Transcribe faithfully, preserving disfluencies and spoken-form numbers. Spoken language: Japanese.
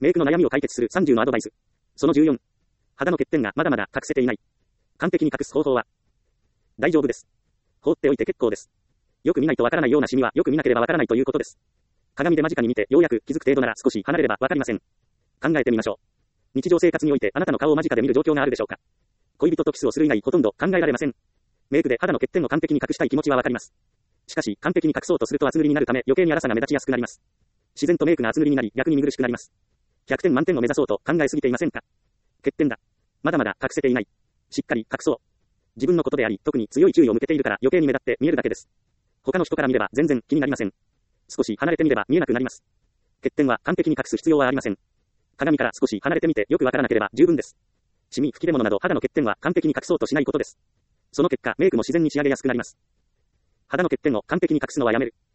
メイクの悩みを解決するさんじゅうのアドバイス。そのじゅうよん。肌の欠点がまだまだ隠せていない。完璧に隠す方法は大丈夫です。放っておいて結構です。よく見ないとわからないようなシミはよく見なければわからないということです。鏡で間近に見てようやく気づく程度なら少し離れればわかりません。考えてみましょう。日常生活においてあなたの顔を間近で見る状況があるでしょうか。恋人とキスをする以外ほとんど考えられません。メイクで肌の欠点を完璧に隠したい気持ちはわかります。しかし完璧に隠そうとすると厚塗りになるため余計に粗さが目立ちやすくなります。自然とメイクが厚塗りになり逆に見苦しくなります。ひゃくてん満点を目指そうと考えすぎていませんか。欠点だ。まだまだ隠せていない。しっかり隠そう。自分のことであり、特に強い注意を向けているから余計に目立って見えるだけです。他の人から見れば全然気になりません。少し離れてみれば見えなくなります。欠点は完璧に隠す必要はありません。鏡から少し離れてみてよくわからなければ十分です。シミ、吹き出物など肌の欠点は完璧に隠そうとしないことです。その結果、メイクも自然に仕上げやすくなります。肌の欠点を完璧に隠すのはやめる。